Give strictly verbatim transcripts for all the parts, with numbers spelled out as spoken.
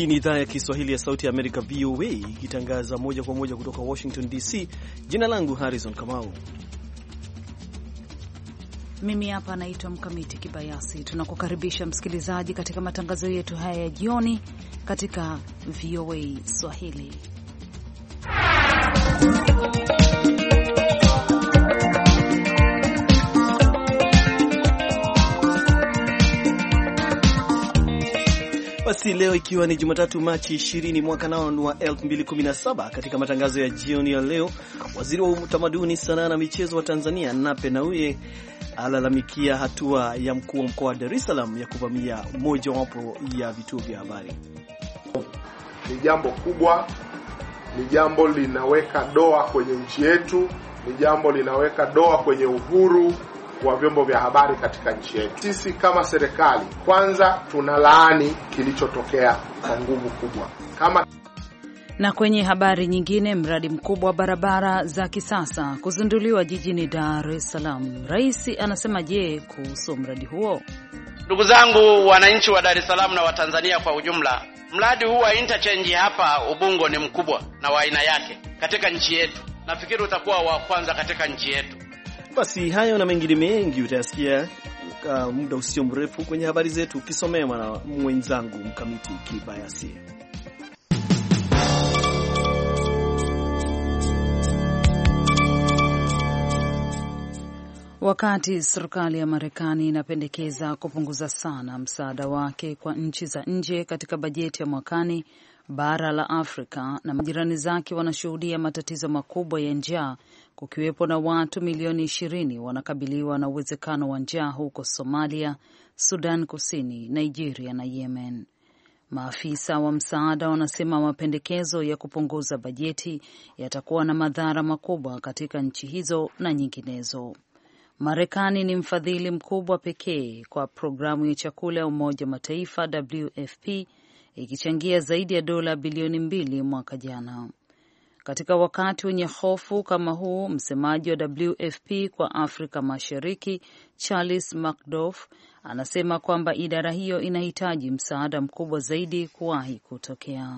Hii ni idhaa ya Kiswahili ya Sauti ya Amerika, V O A, ikitangaza moja kwa moja kutoka Washington D C. Jina langu Harrison Kamau. Mimi hapa naitwa Mkamiti Kibayasi. Tunakukaribisha msikilizaji katika matangazo yetu haya ya jioni katika V O A Swahili. Basi leo ikiwa ni Jumatatu Machi ishirini mwaka nao wa elfu mbili kumi na saba, katika matangazo ya jioni ya leo, waziri wa utamaduni, sanaa na michezo wa Tanzania Nape Nnauye alalamikia hatua ya mkuu wa mkoa wa Dar es Salaam ya kuvamia moja wapo ya vituo vya habari. Ni jambo kubwa, ni jambo linaweka doa kwenye nchi yetu, ni jambo linaweka doa kwenye uhuru wa vyombo vya habari katika nchi yetu. Sisi kama serikali, kwanza tunalaani kilichotokea kwa nguvu kubwa. Kama Na kwenye habari nyingine, mradi mkubwa wa barabara za kisasa kuzinduliwa jijini Dar es Salaam. Rais anasema je kuhusu mradi huo? Ndugu zangu wananchi wa Dar es Salaam na wa Tanzania kwa ujumla, mradi huu wa interchange hapa Ubungo ni mkubwa na wa aina yake katika nchi yetu. Nafikiri utakuwa wa kwanza katika nchi yetu. Basi hayo na mengine mengi utayasikia uh, muda usio mrefu kwenye habari zetu, ukisomewa na mwenzangu Mkamiti Kibayasi. Wakati serikali ya Marekani inapendekeza kupunguza sana msaada wake kwa nchi za nje katika bajeti ya mwakani, bara la Afrika na majirani zake wanashuhudia matatizo makubwa ya njaa, kukiwepo na watu milioni ishirini wanakabiliwa na uwezekano wa njaa huko Somalia, Sudan Kusini, Nigeria na Yemen. Maafisa wa msaada wanasema mapendekezo ya kupunguza bajeti yatakuwa na madhara makubwa katika nchi hizo na nyinginezo. Marekani ni mfadhili mkubwa pekee kwa programu ya chakula ya Umoja wa Mataifa W F P, ikichangia zaidi ya dola bilioni mbili mwaka jana. Katika wakati wenye hofu kama huu, msemaji wa W F P kwa Afrika Mashariki, Charles McDough, anasema kwamba idara hiyo inahitaji msaada mkubwa zaidi kuwahi kutokea.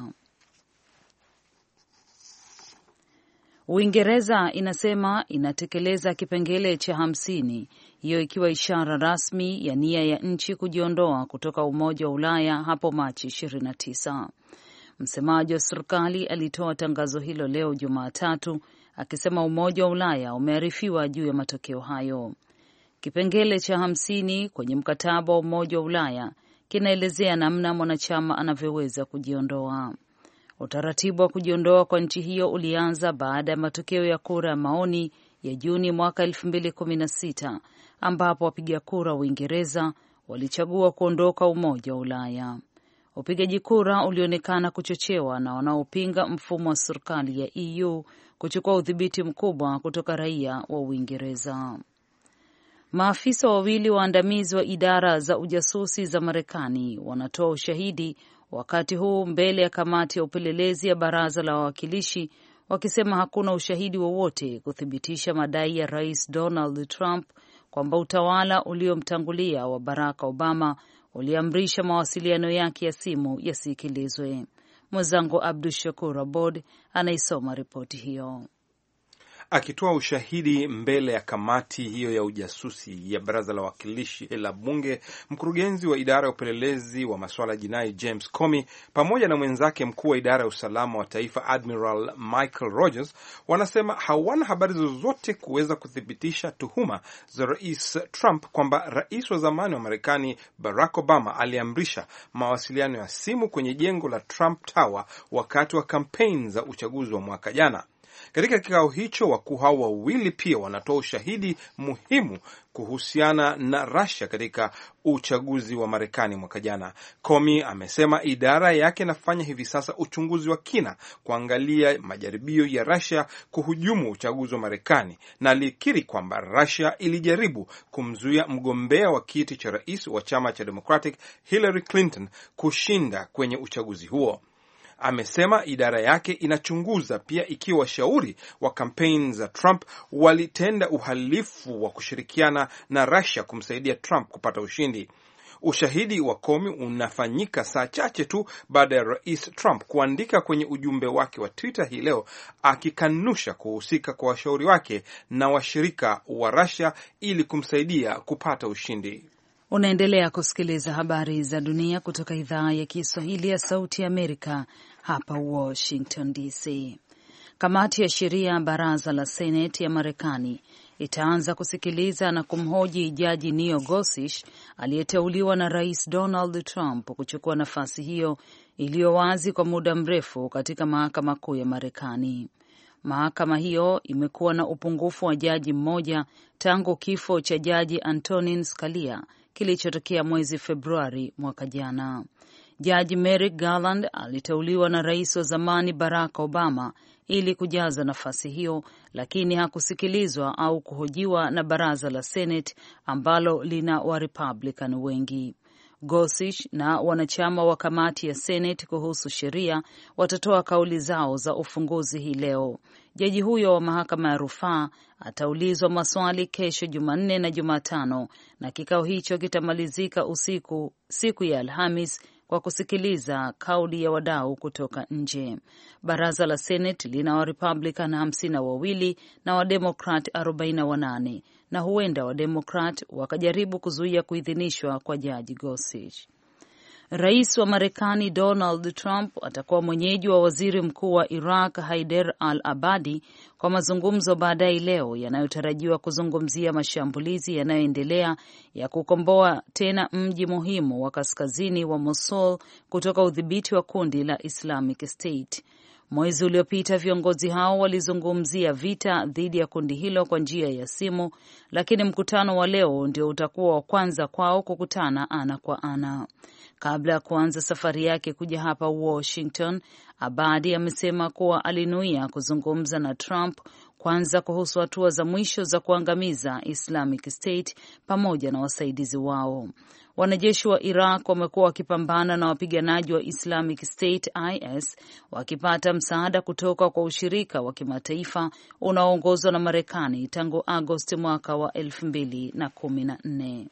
Uingereza inasema inatekeleza kipengele cha hamsini, hiyo ikiwa ishara rasmi ya nia ya nchi kujiondoa kutoka Umoja wa Ulaya hapo Machi ishirini na tisa. Msemaji wa serikali alitoa tangazo hilo leo Jumatatu, akisema Umoja wa Ulaya umearifiwa juu ya matokeo hayo. Kipengele cha hamsini kwenye mkataba wa Umoja wa Ulaya kinaelezea namna mwanachama anavyoweza kujiondoa. Utaratibu wa kujiondoa kwa nchi hiyo ulianza baada ya matokeo ya kura ya maoni ya Juni mwaka elfu mbili kumi na sita, ambapo wapiga kura wa Uingereza walichagua kuondoka Umoja wa Ulaya. Upigaji kura ulionekana kuchochewa na wanaopinga mfumo wa serikali ya E U kuchukua udhibiti mkubwa kutoka raia wa Uingereza. Maafisa wawili waandamizi wa idara za ujasusi za Marekani wanatoa ushahidi wakati huu mbele ya kamati ya upelelezi ya Baraza la Wawakilishi, wakisema hakuna ushahidi wowote kuthibitisha madai ya Rais Donald Trump kwamba utawala uliomtangulia wa Barack Obama uliamrisha mawasiliano yake ya simu yasikilizwe. Mwenzangu Abdu Shakur Abod anaisoma ripoti hiyo. Akitoa ushahidi mbele ya kamati hiyo ya ujasusi ya Baraza la Wawakilishi la Bunge, mkurugenzi wa idara ya upelelezi wa masuala jinai James Comey pamoja na mwenzake mkuu wa idara ya usalama wa taifa Admiral Michael Rogers wanasema hawana habari zozote kuweza kuthibitisha tuhuma za Rais Trump kwamba rais wa zamani wa Marekani Barack Obama aliamrisha mawasiliano ya simu kwenye jengo la Trump Tower wakati wa kampeni za uchaguzi wa mwaka jana. Katika kikao hicho, wakuu hao wawili pia wanatoa ushahidi muhimu kuhusiana na Russia katika uchaguzi wa Marekani mwaka jana. Comey amesema idara yake inafanya hivi sasa uchunguzi wa kina kuangalia majaribio ya Russia kuhujumu uchaguzi wa Marekani, na alikiri kwamba Russia ilijaribu kumzuia mgombea wa kiti cha rais wa chama cha Democratic Hillary Clinton kushinda kwenye uchaguzi huo. Amesema idara yake inachunguza pia ikiwa washauri wa kampeni za Trump walitenda uhalifu wa kushirikiana na Russia kumsaidia Trump kupata ushindi. Ushahidi wa Comey unafanyika saa chache tu baada ya Rais Trump kuandika kwenye ujumbe wake wa Twitter hii leo akikanusha kuhusika kwa washauri wake na washirika wa Russia ili kumsaidia kupata ushindi. Unaendelea kusikiliza habari za dunia kutoka idhaa ya Kiswahili ya Sauti ya Amerika hapa Washington D C. Kamati ya sheria baraza la Seneti ya Marekani itaanza kusikiliza na kumhoji Jaji Neil Gorsuch aliyeteuliwa na Rais Donald Trump kuchukua nafasi hiyo iliyo wazi kwa muda mrefu katika mahakama kuu ya Marekani. Mahakama hiyo imekuwa na upungufu wa jaji mmoja tangu kifo cha Jaji Antonin Scalia kilichotokea mwezi Februari mwaka jana. Jaji Merrick Garland aliteuliwa na rais wa zamani Barack Obama ili kujaza nafasi hiyo, lakini hakusikilizwa au kuhojiwa na baraza la Senate ambalo lina wa Republican wengi. Gorsuch na wanachama wa kamati ya Senate kuhusu sheria watatoa kauli zao za ufunguzi hii leo. Jaji huyo wa mahakama ya rufaa ataulizwa maswali kesho Jumanne na Jumatano, na kikao hicho kitamalizika usiku siku ya Alhamis kwa kusikiliza kauli ya wadau kutoka nje. Baraza la Senate lina wa Republican hamsini na wawili na wa Democrat arobaini na wanane, na huenda wa Democrat wakajaribu kuzuia kuidhinishwa kwa Jaji Gorsuch. Rais wa Marekani Donald Trump atakuwa mwenyeji wa waziri mkuu wa Iraq Haider al-Abadi kwa mazungumzo baadaye leo yanayotarajiwa kuzungumzia mashambulizi yanayoendelea ya kukomboa tena mji muhimu wa kaskazini wa Mosul kutoka udhibiti wa kundi la Islamic State. Mwezi uliopita viongozi hao walizungumzia vita dhidi ya kundi hilo kwa njia ya simu, lakini mkutano wa leo ndio utakuwa wa kwanza kwao kukutana ana kwa ana. Kabla ya kuanza safari yake kuja hapa Washington, Abadi amesema kuwa alinuia kuzungumza na Trump kwanza kuhusu hatua za mwisho za kuangamiza Islamic State pamoja na wasaidizi wao. Wanajeshi wa Iraq wamekuwa wakipambana na wapiganaji wa Islamic State I S wakipata msaada kutoka kwa ushirika wa kimataifa unaoongozwa na Marekani tangu Agosti mwaka wa elfu mbili na kumi na nne.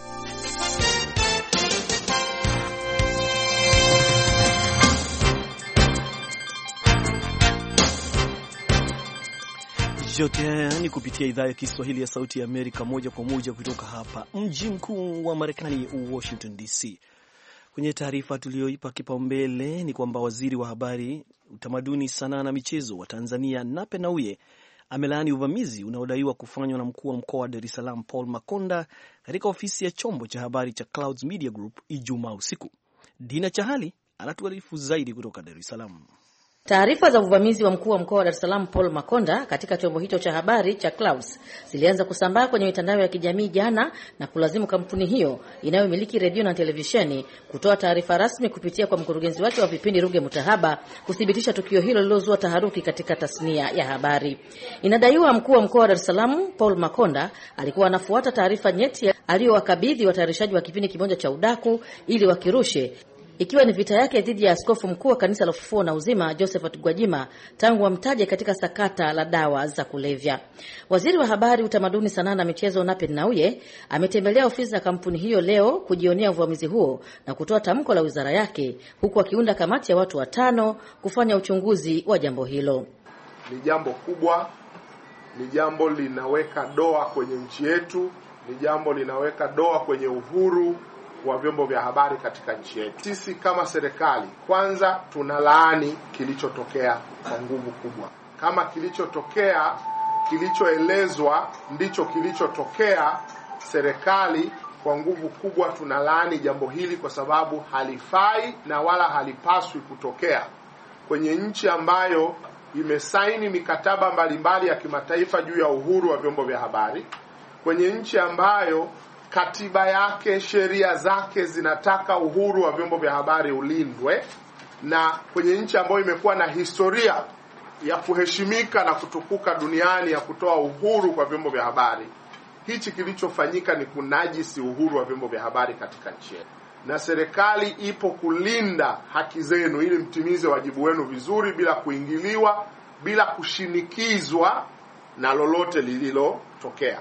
Yote haya ni kupitia idhaa ya Kiswahili ya Sauti ya Amerika, moja kwa moja kutoka hapa mji mkuu wa Marekani, Washington D C. Kwenye taarifa tuliyoipa kipaumbele ni kwamba waziri wa habari, utamaduni, sanaa na michezo wa Tanzania Nape Nnauye amelaani uvamizi unaodaiwa kufanywa na mkuu wa mkoa wa Dar es Salaam Paul Makonda katika ofisi ya chombo cha habari cha Clouds Media Group Ijumaa usiku. Dina Chahali anatuarifu zaidi kutoka Dar es Salaam. Taarifa za uvamizi wa mkuu wa mkoa wa Dar es Salaam Paul Makonda katika chombo hicho cha habari cha Clouds zilianza kusambaa kwenye mitandao ya kijamii jana na kulazimu kampuni hiyo inayomiliki redio na televisheni kutoa taarifa rasmi kupitia kwa mkurugenzi wake wa vipindi Ruge Mutahaba kuthibitisha tukio hilo lilozua taharuki katika tasnia ya habari. Inadaiwa mkuu wa mkoa wa Dar es Salaam Paul Makonda alikuwa anafuata taarifa nyeti aliyowakabidhi watayarishaji wa kipindi kimoja cha udaku ili wakirushe, ikiwa ni vita yake dhidi ya askofu mkuu wa kanisa la Ufufuo na Uzima Josephat Gwajima tangu amtaje katika sakata la dawa za kulevya. Waziri wa habari, utamaduni, sanaa na michezo Nape Nnauye ametembelea ofisi za kampuni hiyo leo kujionea uvamizi huo na kutoa tamko la wizara yake, huku akiunda kamati ya watu watano kufanya uchunguzi wa jambo hilo. Ni jambo kubwa, ni jambo linaweka doa kwenye nchi yetu, ni jambo linaweka doa kwenye uhuru wa vyombo vya habari katika nchi yetu. Sisi kama serikali, kwanza tunalaani kilichotokea kwa nguvu kubwa. Kama kilichotokea, kilichoelezwa ndicho kilichotokea, serikali kwa nguvu kubwa tunalaani jambo hili kwa sababu halifai na wala halipaswi kutokea kwenye nchi ambayo imesaini mikataba mbalimbali ya kimataifa juu ya uhuru wa vyombo vya habari, kwenye nchi ambayo katiba yake, sheria zake zinataka uhuru wa vyombo vya habari ulindwe, na kwenye nchi ambayo imekuwa na historia ya kuheshimika na kutukuka duniani ya kutoa uhuru kwa vyombo vya habari. Hichi kilichofanyika ni kunajisi uhuru wa vyombo vya habari katika nchi yetu. Na serikali ipo kulinda haki zenu ili mtimize wajibu wenu vizuri bila kuingiliwa, bila kushinikizwa na lolote lililotokea.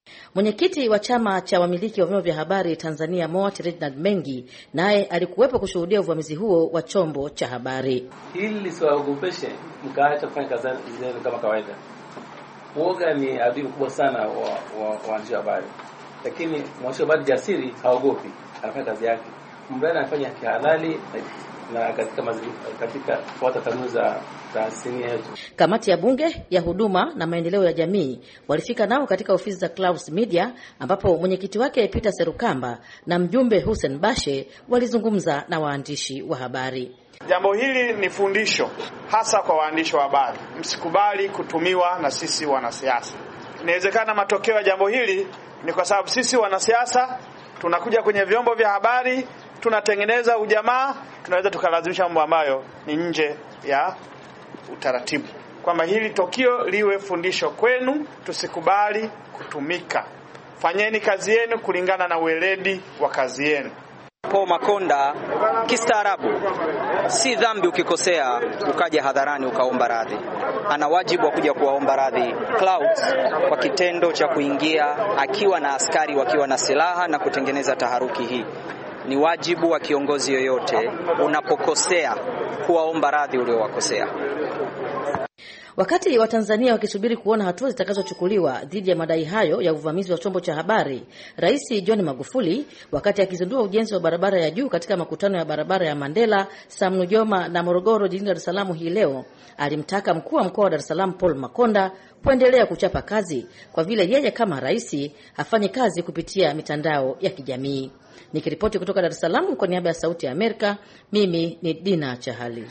Mwenyekiti wa chama cha wamiliki wa vyombo vya habari Tanzania M O T Reginald Mengi naye alikuwepo kushuhudia uvamizi huo wa chombo cha habari. Hili lisiwaogopeshe mkaacha kufanya kazi zenu kama kawaida. Uoga ni adui mkubwa sana wa waandishi wa habari. Lakini mwandishi wa habari jasiri haogopi, anafanya kazi yake. Mbona anafanya kihalali na katika mazingira katika kufuata kanuni za taasisi yetu. Kamati ya bunge ya huduma na maendeleo ya jamii walifika nao katika ofisi za Clouds Media ambapo mwenyekiti wake Peter Serukamba na mjumbe Hussein Bashe walizungumza na waandishi wa habari. Jambo hili ni fundisho hasa kwa waandishi wa habari. Msikubali kutumiwa na sisi wanasiasa. Inawezekana matokeo ya jambo hili ni kwa sababu sisi wanasiasa tunakuja kwenye vyombo vya habari, tunatengeneza ujamaa, tunaweza tukalazimisha mambo ambayo ni nje ya utaratibu. Kwamba hili tokio liwe fundisho kwenu, tusikubali kutumika. Fanyeni kazi yenu kulingana na weledi wa kazi yenu. Paul Makonda kistaarabu, si dhambi ukikosea ukaja hadharani ukaomba radhi. Ana wajibu wa kuja kuwaomba radhi Clouds kwa kitendo cha kuingia akiwa na askari wakiwa na silaha na kutengeneza taharuki hii. Ni wajibu wa kiongozi yoyote unapokosea kuwaomba radhi uliowakosea. Wakati wa Tanzania wakisubiri kuona hatua zitakazochukuliwa dhidi ya madai hayo ya uvamizi wa chombo cha habari, Rais John Magufuli wakati akizindua ujenzi wa barabara ya juu katika makutano ya barabara ya Mandela, Sam Nujoma na Morogoro jijini Dar es Salaam hii leo, alimtaka mkuu wa mkoa wa Dar es Salaam Paul Makonda kuendelea kuchapa kazi kwa vile yeye kama rais afanye kazi kupitia mitandao ya kijamii. Nikiripoti kutoka Dar es Salaam kwa niaba ya Sauti ya Amerika, mimi ni Dina Chahali.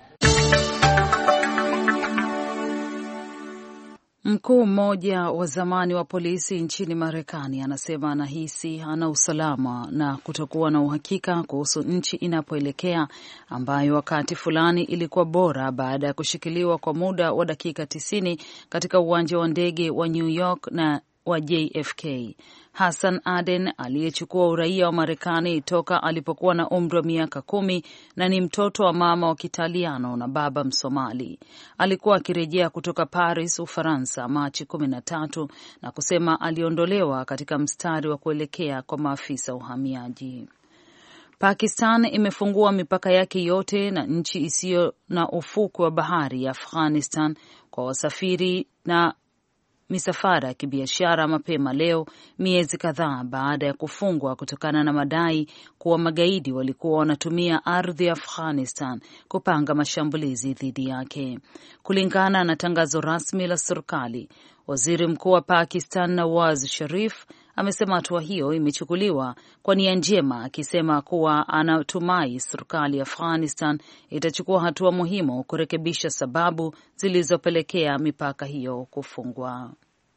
Mkuu mmoja wa zamani wa polisi nchini Marekani anasema anahisi hana usalama na kutokuwa na uhakika kuhusu nchi inapoelekea, ambayo wakati fulani ilikuwa bora baada ya kushikiliwa kwa muda wa dakika tisini katika uwanja wa ndege wa New York na wa J F K. Hassan Aden aliyechukua uraia wa Marekani toka alipokuwa na umri wa miaka kumi na ni mtoto wa mama wa Kitaliano na baba Msomali. Alikuwa akirejea kutoka Paris, Ufaransa Machi kumi na tatu na kusema aliondolewa katika mstari wa kuelekea kwa maafisa uhamiaji. Pakistan imefungua mipaka yake yote na nchi isiyo na ufukwe wa bahari ya Afghanistan kwa wasafiri na misafara ya kibiashara mapema leo, miezi kadhaa baada ya kufungwa kutokana na madai kuwa magaidi walikuwa wanatumia ardhi ya Afghanistan kupanga mashambulizi dhidi yake. Kulingana na tangazo rasmi la serikali, Waziri Mkuu wa Pakistan Nawaz Sharif amesema hatua hiyo imechukuliwa kwa nia njema, akisema kuwa anatumai serikali ya Afghanistan itachukua hatua muhimu kurekebisha sababu zilizopelekea mipaka hiyo kufungwa.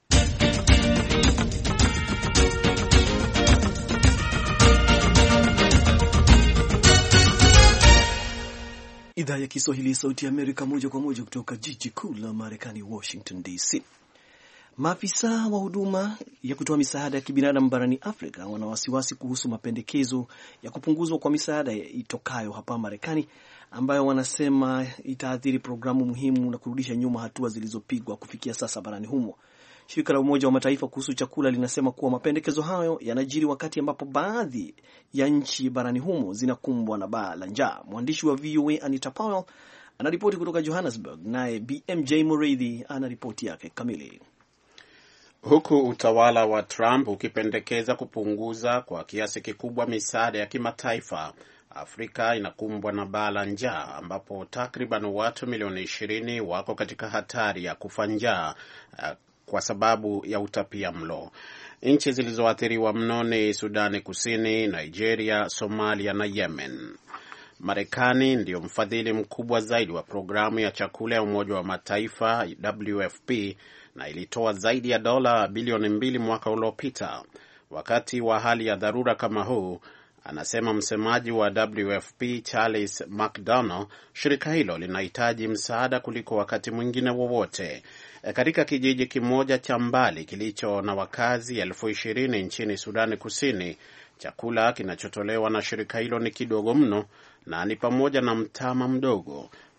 Idhaa ya Kiswahili ya Sauti ya Amerika, moja kwa moja kutoka jiji kuu la Marekani, Washington D C. Maafisa wa huduma ya kutoa misaada ya kibinadamu barani Afrika wana wasiwasi kuhusu mapendekezo ya kupunguzwa kwa misaada itokayo hapa Marekani, ambayo wanasema itaathiri programu muhimu na kurudisha nyuma hatua zilizopigwa kufikia sasa barani humo. Shirika la Umoja wa Mataifa kuhusu chakula linasema kuwa mapendekezo hayo yanajiri wakati ambapo baadhi ya nchi barani humo zinakumbwa na baa la njaa. Mwandishi wa V O A Anita Powell anaripoti kutoka Johannesburg, naye B M J Mureithi anaripoti yake kamili. Huku utawala wa Trump ukipendekeza kupunguza kwa kiasi kikubwa misaada ya kimataifa, Afrika inakumbwa na baa la njaa ambapo takriban watu milioni ishirini wako katika hatari ya kufa njaa kwa sababu ya utapia mlo. Nchi zilizoathiriwa mno ni Sudani Kusini, Nigeria, Somalia na Yemen. Marekani ndio mfadhili mkubwa zaidi wa programu ya chakula ya Umoja wa Mataifa W F P na ilitoa zaidi ya dola bilioni mbili mwaka uliopita. Wakati wa hali ya dharura kama huu, anasema msemaji wa W F P Charles McDonnell, shirika hilo linahitaji msaada kuliko wakati mwingine wowote. E, katika kijiji kimoja cha mbali kilicho na wakazi elfu ishirini nchini Sudani Kusini, chakula kinachotolewa na shirika hilo ni kidogo mno na ni pamoja na mtama mdogo,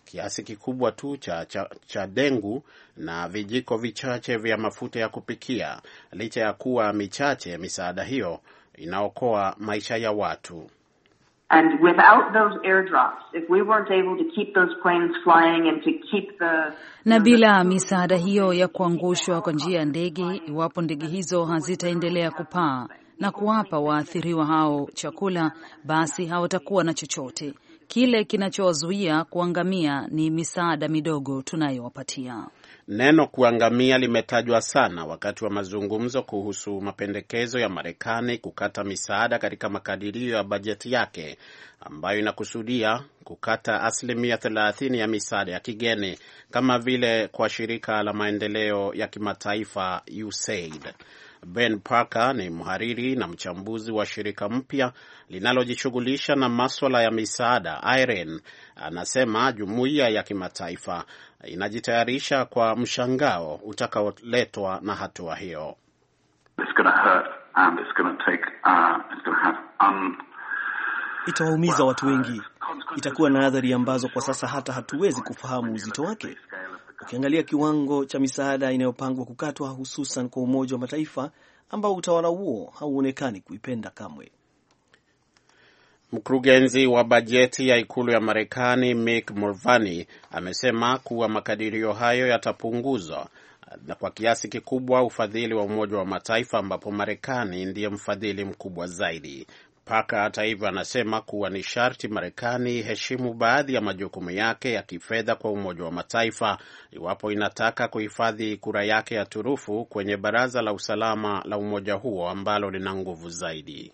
kiasi kikubwa tu cha, cha, cha dengu na vijiko vichache vya mafuta ya kupikia. Licha ya kuwa michache, misaada hiyo inaokoa maisha ya watu. And without those airdrops, if we weren't able to keep those planes flying and to keep the na bila misaada hiyo ya kuangushwa kwa njia ya ndege, iwapo ndege hizo hazitaendelea kupaa na kuwapa waathiriwa hao chakula, basi hawatakuwa na chochote. Kile kinachowazuia kuangamia ni misaada midogo tunayowapatia. Neno kuangamia limetajwa sana wakati wa mazungumzo kuhusu mapendekezo ya Marekani kukata misaada katika makadirio ya bajeti yake ambayo inakusudia kukata asilimia thelathini ya misaada ya kigeni kama vile kwa shirika la maendeleo ya kimataifa U S A I D. Ben Parker ni mhariri na mchambuzi wa shirika mpya linalojishughulisha na masuala ya misaada I R E N. Anasema jumuiya ya kimataifa inajitayarisha kwa mshangao utakaoletwa na hatua hiyo. Itawaumiza watu wengi. Itakuwa na athari ambazo kwa sasa hata hatuwezi kufahamu uzito wake. Ukiangalia kiwango cha misaada inayopangwa kukatwa, hususan kwa Umoja wa Mataifa ambao utawala huo hauonekani kuipenda kamwe. Mkurugenzi wa bajeti ya ikulu ya Marekani Mick Mulvaney amesema kuwa makadirio hayo yatapunguzwa na kwa kiasi kikubwa ufadhili wa Umoja wa Mataifa ambapo Marekani ndiye mfadhili mkubwa zaidi. Paka hata hivyo anasema kuwa ni sharti Marekani heshimu baadhi ya majukumu yake ya kifedha kwa Umoja wa Mataifa iwapo inataka kuhifadhi kura yake ya turufu kwenye Baraza la Usalama la umoja huo ambalo lina nguvu zaidi.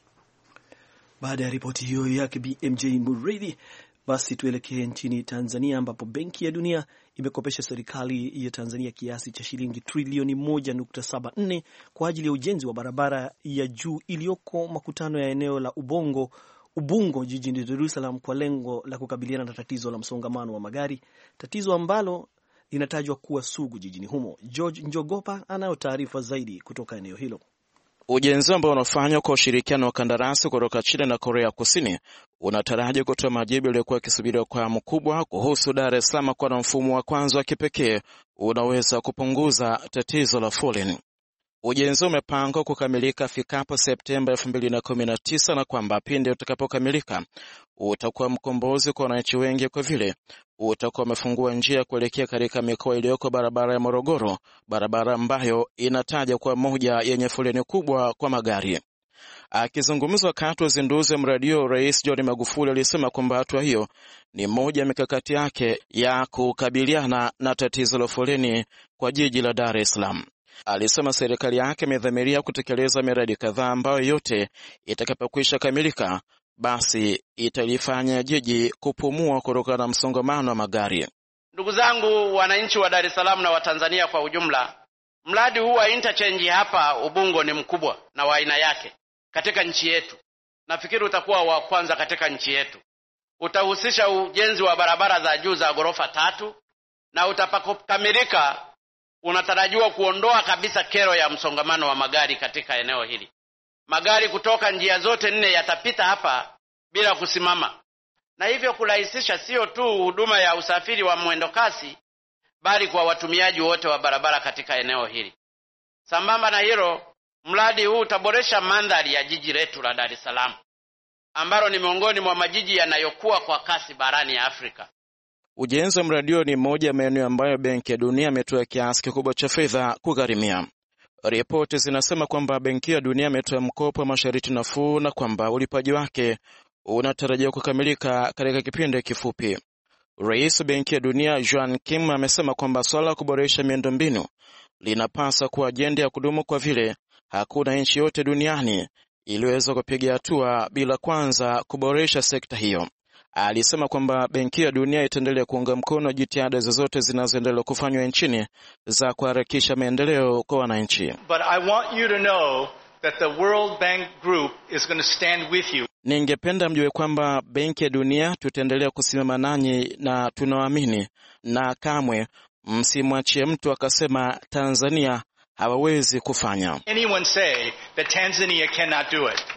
Baada ya ripoti hiyo yake B M J Muridhi, basi tuelekee nchini Tanzania ambapo Benki ya Dunia imekopesha serikali ya Tanzania kiasi cha shilingi trilioni moja nukta saba nne kwa ajili ya ujenzi wa barabara ya juu iliyoko makutano ya eneo la Ubongo Ubungo jijini Dar es Salaam kwa lengo la kukabiliana na tatizo la msongamano wa magari, tatizo ambalo linatajwa kuwa sugu jijini humo. George Njogopa anayo taarifa zaidi kutoka eneo hilo. Ujenzi ambao unafanywa kwa ushirikiano wa kandarasi kutoka China na Korea Kusini unatarajiwa kutoa majibu yaliyokuwa yakisubiriwa kwa hamu kubwa kuhusu Dar es Salaam kwa na mfumo wa kwanza wa kipekee unaweza kupunguza tatizo la foleni. Ujenzi umepangwa kukamilika fikapo Septemba elfu mbili na kumi na tisa na kwamba pindi utakapokamilika utakuwa mkombozi kwa wananchi wengi kwa vile utakuwa umefungua njia kuelekea katika mikoa iliyoko barabara ya Morogoro, barabara ambayo inataja kwa moja yenye foleni kubwa kwa magari. Akizungumza wakati wa uzinduzi wa mradi huo, Rais John Magufuli alisema kwamba hatua hiyo ni moja ya mikakati yake ya kukabiliana na tatizo la foleni kwa jiji la Dar es Salaam. Alisema serikali yake imedhamiria kutekeleza miradi kadhaa ambayo yote itakapokwisha kamilika basi italifanya jiji kupumua kutokana na msongamano wa magari. Ndugu zangu wananchi wa Dar es Salaam na wa Tanzania kwa ujumla, mradi huu wa interchange hapa Ubungo ni mkubwa na wa aina yake katika nchi yetu. Nafikiri utakuwa wa kwanza katika nchi yetu. Utahusisha ujenzi wa barabara za juu za ghorofa tatu na utakapokamilika unatarajiwa kuondoa kabisa kero ya msongamano wa magari katika eneo hili. Magari kutoka njia zote nne yatapita hapa bila kusimama, na hivyo kurahisisha sio tu huduma ya usafiri wa mwendo kasi bali kwa watumiaji wote wa barabara katika eneo hili. Sambamba na hilo, mradi huu utaboresha mandhari ya jiji letu la Dar es Salaam ambalo ni miongoni mwa majiji yanayokuwa kwa kasi barani ya Afrika. Ujenzi wa mradi huo ni moja ya maeneo ambayo Benki ya Dunia imetoa kiasi kikubwa cha fedha kugharimia. Ripoti zinasema kwamba Benki ya Dunia imetoa mkopo wa masharti nafuu na kwamba ulipaji wake unatarajiwa kukamilika katika kipindi kifupi. Rais wa Benki ya Dunia Juan Kim amesema kwamba swala la kuboresha miundombinu linapaswa kuwa ajenda ya kudumu kwa vile hakuna nchi yote duniani iliweza kupiga hatua bila kwanza kuboresha sekta hiyo. Alisema kwamba Benki ya Dunia itaendelea kuunga mkono jitihada zozote zinazoendelea kufanywa nchini za kuharakisha maendeleo kwa wananchi. But I want you to know that the World Bank Group is going to stand with you. Ningependa mjue kwamba Benki ya Dunia tutaendelea kusimama nanyi na tunaamini na kamwe msimwachie mtu akasema Tanzania hawawezi kufanya. Anyone say that Tanzania cannot do it.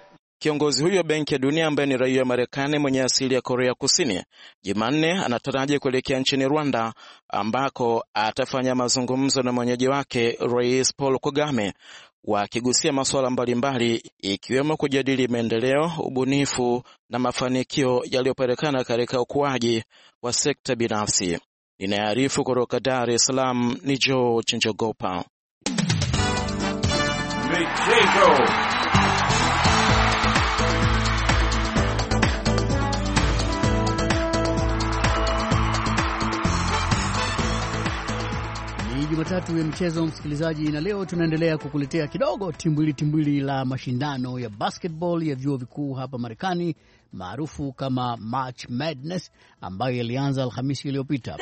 Kiongozi huyo wa Benki ya Dunia ambaye ni raia wa Marekani mwenye asili ya Korea Kusini, Jumanne anataraji kuelekea nchini Rwanda ambako atafanya mazungumzo na mwenyeji wake Rais Paul Kagame, wakigusia masuala mbalimbali ikiwemo kujadili maendeleo, ubunifu na mafanikio yaliyopatikana katika ukuaji wa sekta binafsi. Ninaarifu kutoka Dar es Salaam ni George Njogopa. Michezo. Jumatatu ya mchezo msikilizaji, na leo tunaendelea kukuletea kidogo timbwili timbwili la mashindano ya basketball ya vyuo vikuu hapa Marekani maarufu kama March Madness ambayo yalianza Alhamisi iliyopita.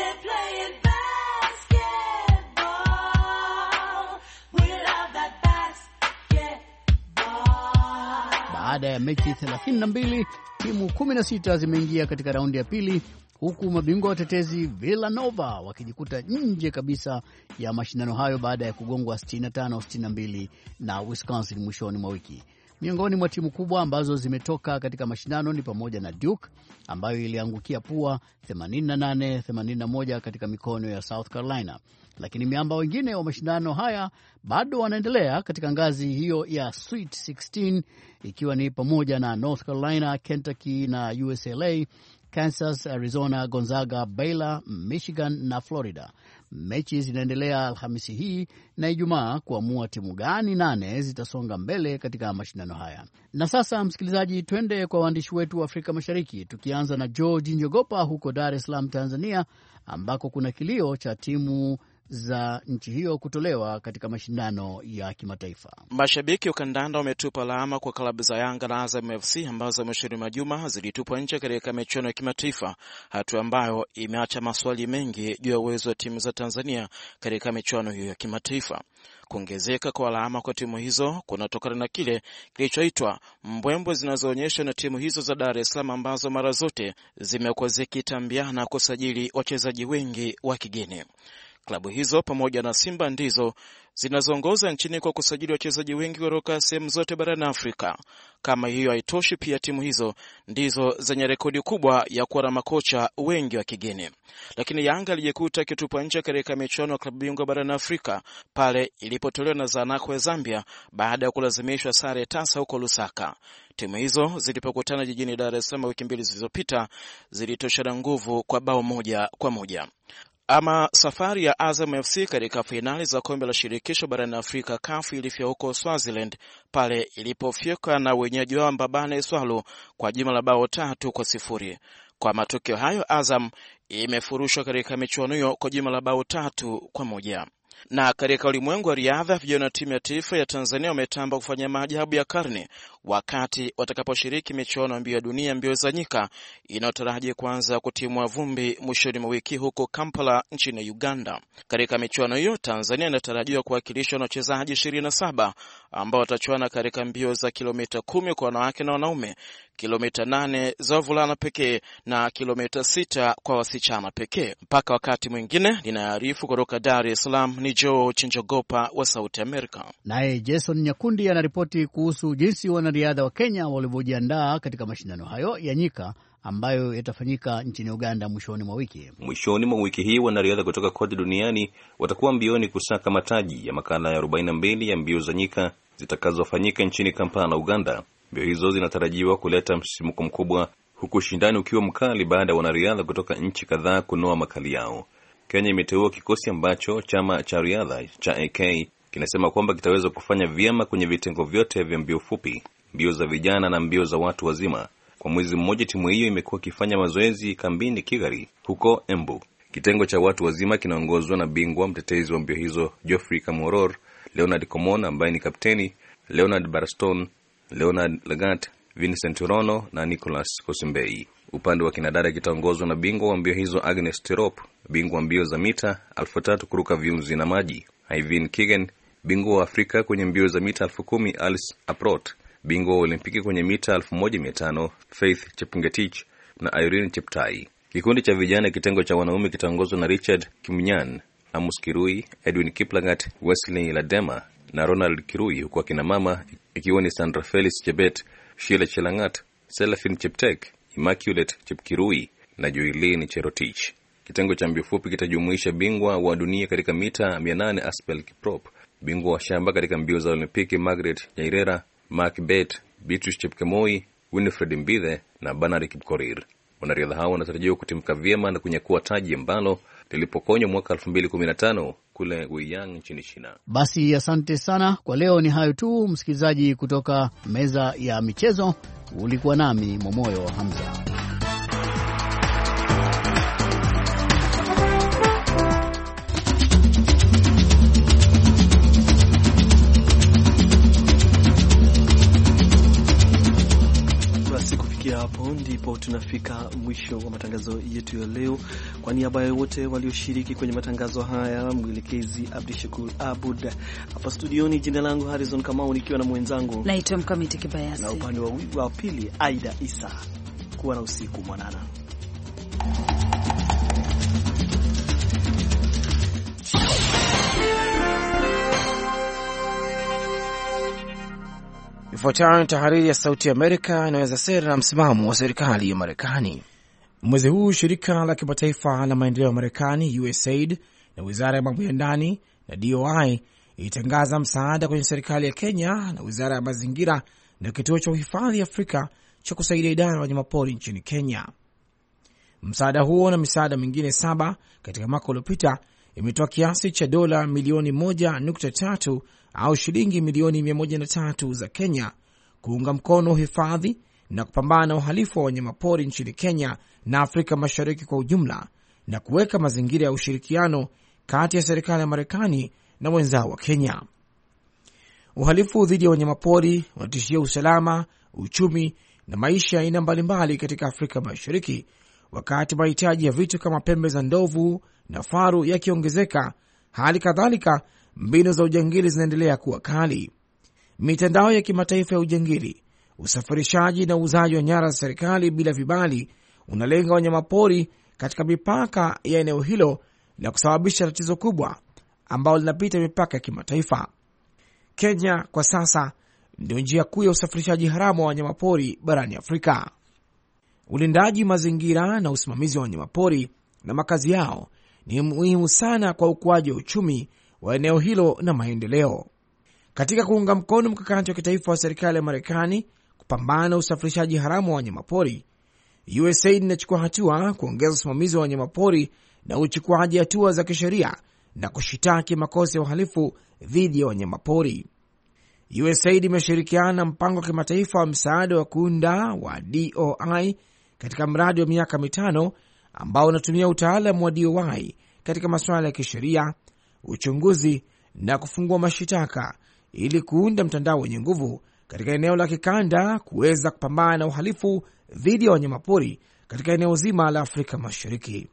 Baada ya mechi thelathini na mbili, timu kumi na sita zimeingia katika raundi ya pili, huku mabingwa watetezi Villanova wakijikuta nje kabisa ya mashindano hayo baada ya kugongwa sitini na tano sitini na mbili na Wisconsin mwishoni mwa wiki. Miongoni mwa timu kubwa ambazo zimetoka katika mashindano ni pamoja na Duke ambayo iliangukia pua themanini na nane themanini na moja katika mikono ya South Carolina. Lakini miamba wengine wa mashindano haya bado wanaendelea katika ngazi hiyo ya Sweet sixteen, ikiwa ni pamoja na North Carolina, Kentucky na U S L A, Kansas, Arizona, Gonzaga, Baylor, Michigan na Florida. Mechi zinaendelea Alhamisi hii na Ijumaa kuamua timu gani nane zitasonga mbele katika mashindano haya. Na sasa msikilizaji, twende kwa waandishi wetu wa Afrika Mashariki, tukianza na George Njogopa huko Dar es Salaam, Tanzania, ambako kuna kilio cha timu za nchi hiyo kutolewa katika mashindano ya kimataifa. Mashabiki wa kandanda wametupa lawama kwa klabu za Yanga na Azam F C ambazo mwishoni mwa juma zilitupwa nje katika michuano ya kimataifa, hatua ambayo imeacha maswali mengi juu ya uwezo wa timu za Tanzania katika michuano hiyo ya kimataifa. Kuongezeka kwa lawama kwa timu hizo kunatokana na kile kilichoitwa mbwembwe zinazoonyeshwa na timu hizo za Dar es Salaam ambazo mara zote zimekuwa zikitambiana kusajili wachezaji wengi wa kigeni. Klabu hizo pamoja na Simba ndizo zinazoongoza nchini kwa kusajili wachezaji wengi kutoka sehemu zote barani Afrika. Kama hiyo haitoshi, pia timu hizo ndizo zenye rekodi kubwa ya kuwa na makocha wengi wa kigeni. Lakini Yanga alijikuta kitupa nje katika michuano ya klabu bingwa barani Afrika pale ilipotolewa na Zanaco ya Zambia baada ya kulazimishwa sare tasa huko Lusaka. Timu hizo zilipokutana jijini Dar es Salaam wiki mbili zilizopita zilitoshana nguvu kwa bao moja kwa moja. Ama safari ya Azam F C katika finali za kombe la shirikisho barani Afrika C A F ilifia huko Swaziland pale ilipofyeka na wenyeji wao Mbabane Swallow kwa jumla la bao tatu kwa sifuri. Kwa matokeo hayo, Azam imefurushwa katika michuano hiyo kwa jumla la bao tatu kwa moja. Na katika ulimwengu wa riadha, vijana timu ya taifa ya Tanzania wametamba kufanya maajabu ya karne wakati watakaposhiriki michuano mbio ya dunia mbio za nyika inayotaraji kuanza kutimua vumbi mwishoni mwa wiki huko Kampala nchini Uganda. Katika michuano hiyo, Tanzania inatarajiwa kuwakilishwa na wachezaji ishirini na saba ambao watachuana katika mbio za kilomita kumi kwa wanawake na wanaume, kilomita nane za wavulana pekee na kilomita sita kwa wasichana pekee. Mpaka wakati mwingine, ninaarifu kutoka Dar es Salaam ni George Njogopa wa Sauti Amerika. Naye Jason Nyakundi anaripoti kuhusu jinsi wanariadha wa Kenya walivyojiandaa katika mashindano hayo ya nyika ambayo yatafanyika nchini Uganda mwishoni mwa wiki. Mwishoni mwa wiki hii wanariadha kutoka kote duniani watakuwa mbioni kusaka mataji ya makala ya arobaini na mbili ya mbio za nyika zitakazofanyika nchini Kampala na Uganda. Mbio hizo zinatarajiwa kuleta msisimko mkubwa, huku ushindani ukiwa mkali baada ya wanariadha kutoka nchi kadhaa kunoa makali yao. Kenya imeteua kikosi ambacho chama cha riadha cha A K kinasema kwamba kitaweza kufanya vyema kwenye vitengo vyote vya mbio fupi, mbio za vijana na mbio za watu wazima. Kwa mwezi mmoja timu hiyo imekuwa ikifanya mazoezi kambini Kigali huko Embu. Kitengo cha watu wazima kinaongozwa na bingwa mtetezi wa mbio hizo Geoffrey Kamworor, Leonard Komona ambaye ni kapteni, Leonard Barston, Leonard Lagat, Vincent Rono na Nicholas Kosimbei. Upande wa kinadada kitaongozwa na bingwa wa mbio hizo Agnes Tirop, bingwa mbio za mita elfu tatu kuruka viunzi na maji, Ivin Kigen, bingwa wa Afrika kwenye mbio za mita elfu kumi Alice Aprot, bingwa wa Olimpiki kwenye mita elfu moja mia tano Faith Chepngetich na Irene Cheptai. Kikundi cha vijana kitengo cha wanaume kitaongozwa na Richard Kimnyan, Amos Kirui, Edwin Kiplagat, Wesley Ladema na Ronald Kirui, huku akina mama ikiwa ni Sandra Felix Chebet, Sheila Chelangat, Selafin Cheptek, Immaculate Chepkirui na Joylene Cherotich. Kitengo cha mbio fupi kitajumuisha bingwa wa dunia katika mita mia nane Aspel Kiprop, bingwa wa shamba katika mbio za Olimpiki Margaret Nyairera, Mark Bet, Beatrice Chepkemoi, Winfred Mbithe na Banari Kipkorir. Wanariadha hao wanatarajiwa kutimka vyema na kunyakua taji ambalo lilipokonywa mwaka elfu mbili kumi na tano kule Guiyang nchini China. Basi asante sana kwa leo, ni hayo tu msikilizaji, kutoka meza ya michezo. Ulikuwa nami Momoyo Hamza. Hapo ndipo tunafika mwisho wa matangazo yetu ya leo. Kwa niaba ya wote walioshiriki kwenye matangazo haya, mwelekezi Abdishakur Abud, hapa studioni, jina langu Harrison Kamau nikiwa na mwenzangu naitwa Mkamiti Kibayasi, na upande wa, wa pili Aida Isa. Kuwa na usiku mwanana. Ifuatayo ni tahariri ya Sauti ya Amerika inaweza sera na msimamo wa serikali ya Marekani. Mwezi huu shirika la kimataifa la maendeleo ya Marekani U S A I D na wizara ya mambo ya ndani na D O I ilitangaza msaada kwenye serikali ya Kenya na wizara ya mazingira na kituo cha uhifadhi Afrika cha kusaidia idara ya wanyamapori nchini Kenya. Msaada huo na misaada mingine saba katika mwaka uliopita imetoa kiasi cha dola milioni moja nukta tatu au shilingi milioni mia moja na tatu za Kenya kuunga mkono uhifadhi na kupambana na uhalifu wa wanyamapori nchini Kenya na Afrika Mashariki kwa ujumla, na kuweka mazingira ya ushirikiano kati ya serikali ya Marekani na wenzao wa Kenya. Uhalifu dhidi ya wanyamapori unatishia usalama, uchumi na maisha ya aina mbalimbali katika Afrika Mashariki, wakati mahitaji ya vitu kama pembe za ndovu na faru yakiongezeka. Hali kadhalika mbinu za ujangili zinaendelea kuwa kali. Mitandao ya kimataifa ya ujangili, usafirishaji na uuzaji wa nyara za serikali bila vibali unalenga wanyamapori katika mipaka ya eneo hilo na kusababisha tatizo kubwa ambalo linapita mipaka ya kimataifa. Kenya kwa sasa ndio njia kuu ya usafirishaji haramu wa wanyamapori barani Afrika. Ulindaji mazingira na usimamizi wa wanyamapori na makazi yao ni muhimu sana kwa ukuaji wa uchumi wa eneo hilo na maendeleo. Katika kuunga mkono mkakati wa kitaifa wa serikali ya Marekani kupambana na usafirishaji haramu wa wanyamapori, U S A I D inachukua hatua kuongeza usimamizi wa wanyamapori na uchukuaji hatua za kisheria na kushitaki makosa ya uhalifu dhidi ya wanyamapori. U S A I D imeshirikiana na mpango wa kimataifa wa msaada wa kuunda wa D O I katika mradi wa miaka mitano ambao unatumia utaalamu wa D O I katika masuala ya kisheria, uchunguzi na kufungua mashitaka ili kuunda mtandao wenye nguvu katika eneo la kikanda kuweza kupambana na uhalifu dhidi ya wanyamapori katika eneo zima la Afrika Mashariki.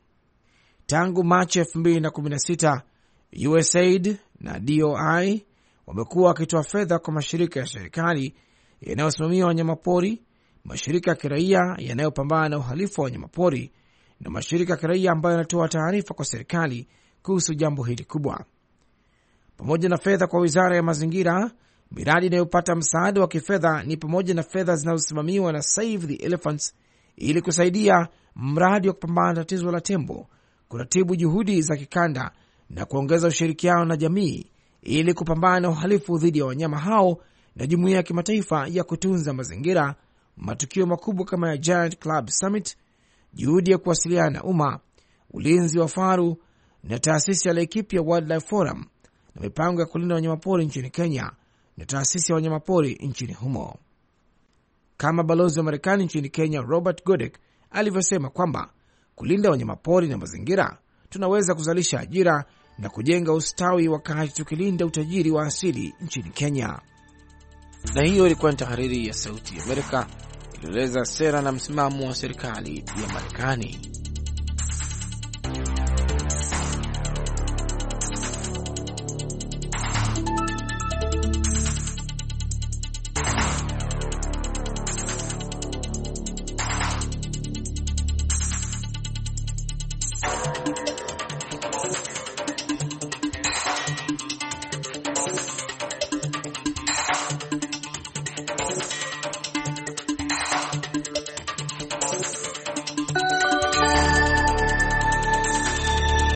Tangu Machi elfu mbili kumi na sita, U S A I D na D O I wamekuwa wakitoa fedha kwa mashirika ya serikali yanayosimamia wanyamapori, mashirika ya kiraia yanayopambana na uhalifu wa wanyamapori na mashirika ya kiraia ambayo yanatoa taarifa kwa serikali kuhusu jambo hili kubwa. Pamoja na fedha kwa wizara ya mazingira, miradi inayopata msaada wa kifedha ni pamoja na fedha zinazosimamiwa na Save the Elephants ili kusaidia mradi wa kupambana na tatizo la tembo, kuratibu juhudi za kikanda na kuongeza ushirikiano na jamii ili kupambana na uhalifu dhidi ya wanyama hao, na jumuiya ya kimataifa ya kutunza mazingira, matukio makubwa kama ya Giant Club Summit, juhudi ya kuwasiliana na umma, ulinzi wa faru na taasisi ya Laikipia Wildlife Forum na mipango ya kulinda wanyamapori nchini Kenya na taasisi ya wanyamapori nchini humo. Kama balozi wa Marekani nchini Kenya Robert Godek alivyosema kwamba kulinda wanyamapori na mazingira tunaweza kuzalisha ajira na kujenga ustawi wakati tukilinda utajiri wa asili nchini Kenya. Na hiyo ilikuwa ni tahariri ya Sauti ya Amerika ilieleza sera na msimamo wa serikali ya Marekani.